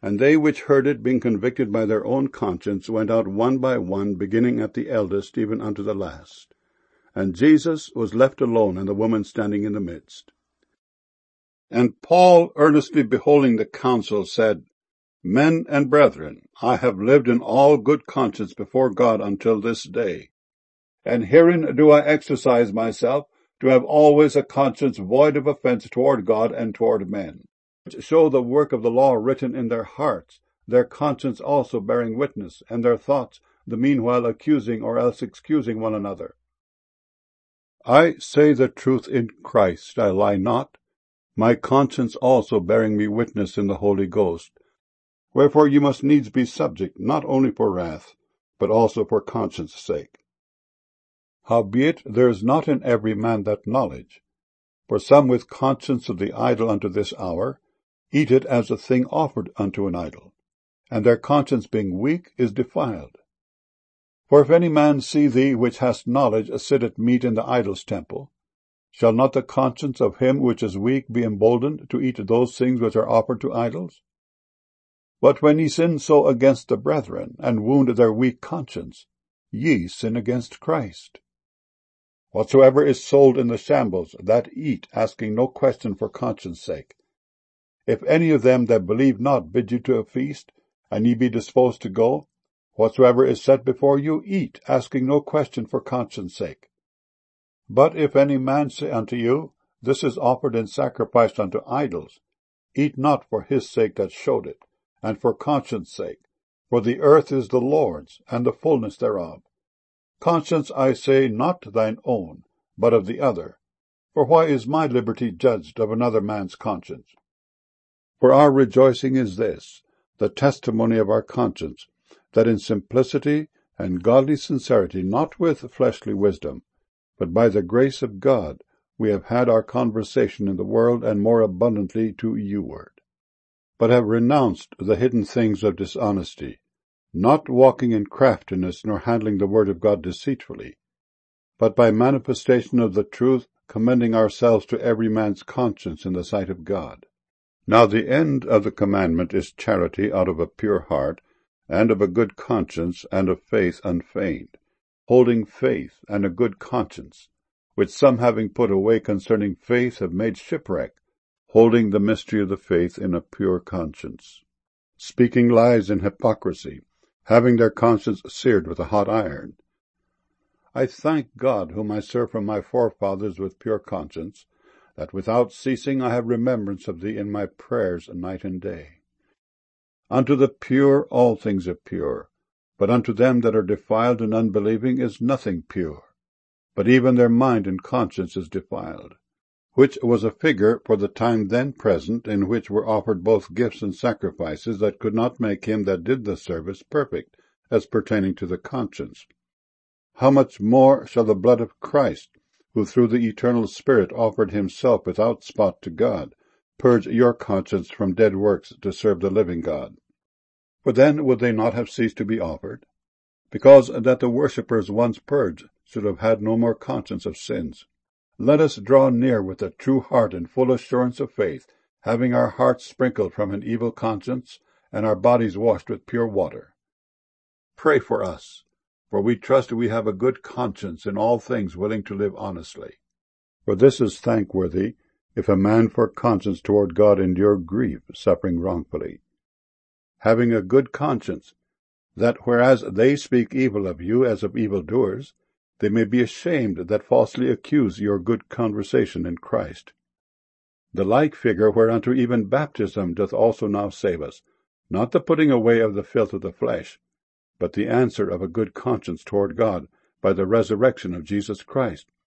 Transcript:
And they which heard it, being convicted by their own conscience, went out one by one, beginning at the eldest, even unto the last. And Jesus was left alone, and the woman standing in the midst. And Paul, earnestly beholding the council, said, Men and brethren, I have lived in all good conscience before God until this day. And herein do I exercise myself, to have always a conscience void of offense toward God and toward men, which show the work of the law written in their hearts, their conscience also bearing witness, and their thoughts the meanwhile accusing or else excusing one another. I say the truth in Christ, I lie not, my conscience also bearing me witness in the Holy Ghost. Wherefore you must needs be subject, not only for wrath, but also for conscience sake. Howbeit there is not in every man that knowledge. For some with conscience of the idol unto this hour eat it as a thing offered unto an idol, and their conscience being weak is defiled. For if any man see thee which hast knowledge sit at meat in the idol's temple, shall not the conscience of him which is weak be emboldened to eat those things which are offered to idols? But when ye sin so against the brethren, and wound their weak conscience, ye sin against Christ. Whatsoever is sold in the shambles, that eat, asking no question for conscience sake. If any of them that believe not bid you to a feast, and ye be disposed to go, whatsoever is set before you, eat, asking no question for conscience sake. But if any man say unto you, This is offered and sacrificed unto idols, eat not for his sake that showed it, and for conscience sake, for the earth is the Lord's, and the fullness thereof. Conscience, I say, not thine own, but of the other. For why is my liberty judged of another man's conscience? For our rejoicing is this, the testimony of our conscience, that in simplicity and godly sincerity, not with fleshly wisdom, but by the grace of God, we have had our conversation in the world, and more abundantly to youward. But have renounced the hidden things of dishonesty, not walking in craftiness, nor handling the word of God deceitfully, but by manifestation of the truth, commending ourselves to every man's conscience in the sight of God. Now the end of the commandment is charity out of a pure heart, and of a good conscience, and of faith unfeigned, holding faith and a good conscience, which some having put away concerning faith have made shipwreck, holding the mystery of the faith in a pure conscience, speaking lies in hypocrisy, having their conscience seared with a hot iron. I thank God, whom I serve from my forefathers with pure conscience, that without ceasing I have remembrance of thee in my prayers night and day. Unto the pure all things are pure, but unto them that are defiled and unbelieving is nothing pure, but even their mind and conscience is defiled, which was a figure for the time then present, in which were offered both gifts and sacrifices that could not make him that did the service perfect, as pertaining to the conscience. How much more shall the blood of Christ, who through the eternal Spirit offered himself without spot to God, purge your conscience from dead works to serve the living God? For then would they not have ceased to be offered? Because that the worshippers once purged should have had no more conscience of sins. Let us draw near with a true heart and full assurance of faith, having our hearts sprinkled from an evil conscience, and our bodies washed with pure water. Pray for us, for we trust we have a good conscience in all things, willing to live honestly. For this is thankworthy, if a man for conscience toward God endure grief, suffering wrongfully. Having a good conscience, that whereas they speak evil of you as of evildoers, they may be ashamed that falsely accuse your good conversation in Christ. The like figure whereunto even baptism doth also now save us, not the putting away of the filth of the flesh, but the answer of a good conscience toward God by the resurrection of Jesus Christ,